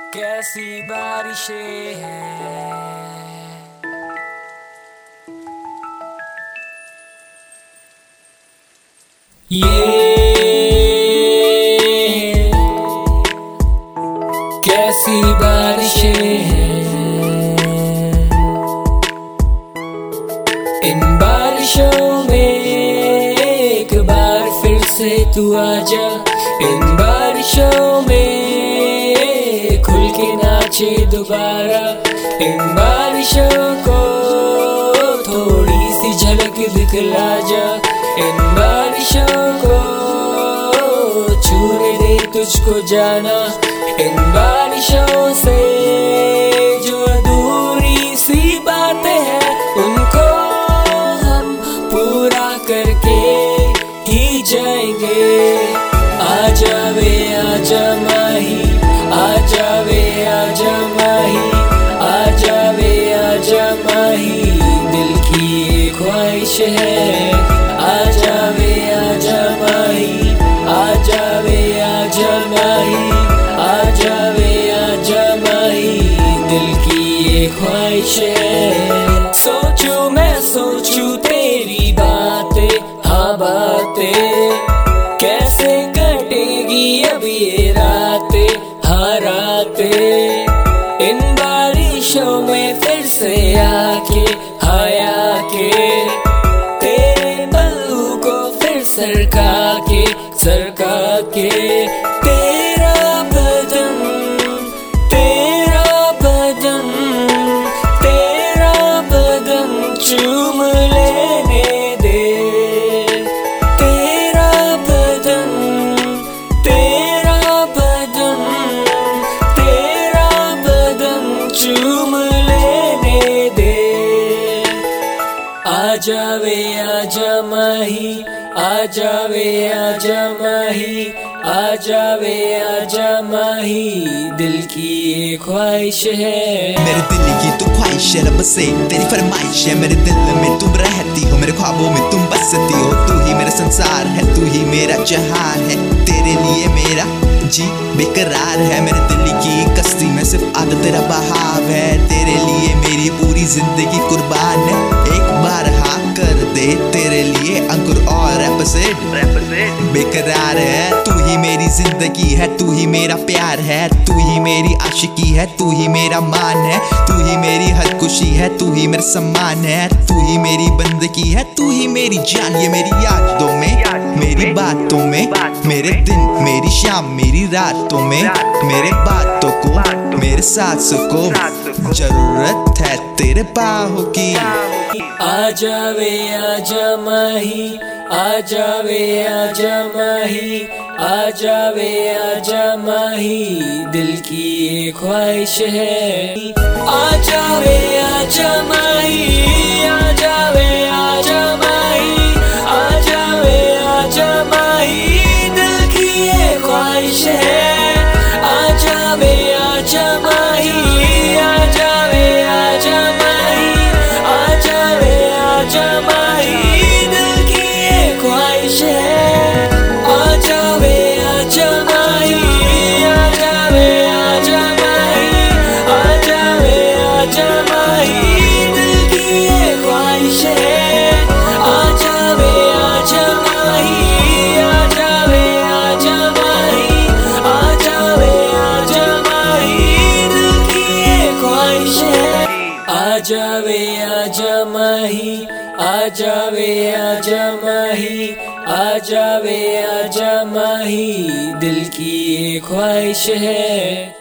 कैसी बारिशें हैं ये, कैसी बारिशें हैं इन बारिशों में एक बार फिर से तू आजा। इन बारिशों में खुल के नाचे दोबारा। इन बारिशों को थोड़ी सी झलक दिखला जा। इन बारिशों को छूने दे तुझको जाना। इन बारिशों से जो अधूरी सी बातें हैं उनको हम पूरा करके ही जाएंगे। आजा वे आजा माही, आजा वे आजा माही, आजा वे आजा माही, दिल की ये ख्वाहिश है। आजा वे आजा माही, आजा वे आजा माही, आजा वे आजा माही, दिल की ये ख्वाहिश है। सोचूं मैं सोचूं तेरी बातें, हाँ बातें, कैसे कटेगी अब ये रातें, हाँ रातें। इन बारिशों में फिर से आके, हाँ आके, तेरे पल्लू को फिर सरका के, सरका के, तेरा बदन, तेरा बदन, तेरा बदन चूम लेने दे। तेरा बदन, तेरा बदन, तेरा बदन चूम लेने दे। आजा वे आजा माही, आजा वे आजा माही, आजा वे आजा माही, दिल की ये ख्वाहिश है। मेरे दिल की तू ख्वाहिश है, रब से तेरी फरमाइश है। मेरे दिल में तुम रहती हो, मेरे ख्वाबों में तुम बसती हो। तू ही मेरा संसार है, तू ही मेरा जहान है। तेरे लिए मेरा जी बेकरार है। मेरे दिल की कश्ती में सिर्फ आधा तेरा बहाव है। तेरे लिए मेरी पूरी जिंदगी कुर्बान है। एक बार हाँ कर दे, तेरे लिए अंकुर और बेकरार है। तू ही मेरी जिंदगी है, तू ही मेरा प्यार है, तू ही मेरी आशिकी है, तू ही मेरा मान है, तू ही मेरी हर खुशी है, तू ही मेरा सम्मान है, तू ही मेरी बंदगी है, तू ही मेरी जान। ये मेरी यादों में, मेरी बातों में, मेरे दिन, मेरी शाम, मेरी रातों में, मेरे बातों को, मेरे सांसों को जरूरत है तेरे बाहों की। आजा वे आजा माही, आजा वे आजा माही, आजा वे आजा माही, दिल की ये ख्वाहिश है। आजा वे आजा माही, आजा वे आजा माही, आजा वे आजा माही, दिल की ये ख्वाहिश है। आजा वे आजा माही, आजा वे आजा माही, आजा वे आजा माही, दिल की ये ख्वाहिश है। आजा वे आजा माही, आजा वे आजा माही, आजा वे आजा माही, दिल की ये ख्वाहिश है। आजा वे आजा माही, आजा वे आजा माही, आजा वे आजा माही, दिल की ये ख्वाहिश है। आजा वे आजा माही, आजा वे आजा माही, आजा वे आजा माही, दिल की ये ख्वाहिश है।